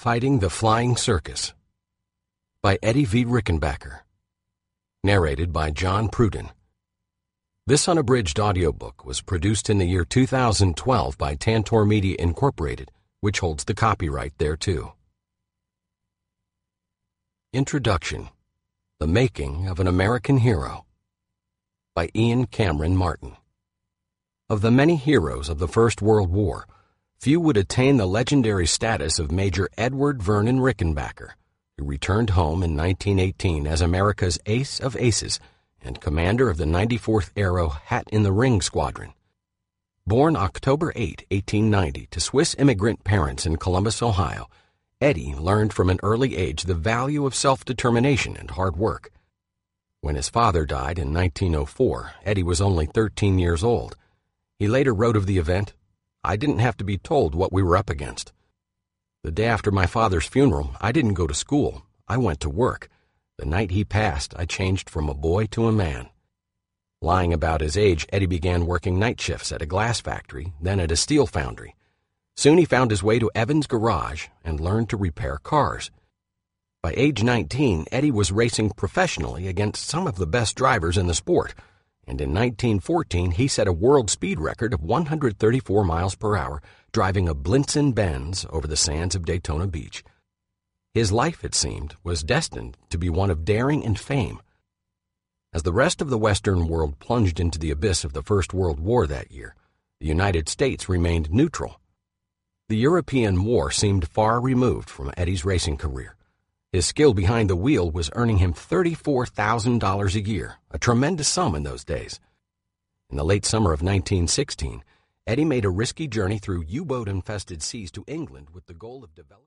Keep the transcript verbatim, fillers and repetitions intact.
Fighting the Flying Circus by Eddie V. Rickenbacker. Narrated by John Pruden. This unabridged audiobook was produced in the year two thousand twelve by Tantor Media Incorporated, which holds the copyright thereto. Introduction: The Making of an American Hero by Ian Cameron Martin. Of the many heroes of the First World War, few would attain the legendary status of Major Edward Vernon Rickenbacker, who returned home in nineteen eighteen as America's ace of aces and commander of the ninety-fourth Aero Hat-in-the-Ring Squadron. Born October eighth, eighteen ninety, to Swiss immigrant parents in Columbus, Ohio, Eddie learned from an early age the value of self-determination and hard work. When his father died in nineteen oh four, Eddie was only thirteen years old. He later wrote of the event, "I didn't have to be told what we were up against. The day after my father's funeral, I didn't go to school. I went to work. The night he passed, I changed from a boy to a man." Lying about his age, Eddie began working night shifts at a glass factory, then at a steel foundry. Soon he found his way to Evans' garage and learned to repair cars. By age nineteen, Eddie was racing professionally against some of the best drivers in the sport, and in nineteen fourteen he set a world speed record of one hundred thirty-four miles per hour, driving a Blinson Benz over the sands of Daytona Beach. His life, it seemed, was destined to be one of daring and fame. As the rest of the Western world plunged into the abyss of the First World War that year, the United States remained neutral. The European War seemed far removed from Eddie's racing career. His skill behind the wheel was earning him thirty-four thousand dollars a year, a tremendous sum in those days. In the late summer of nineteen sixteen, Eddie made a risky journey through U-boat-infested seas to England with the goal of developing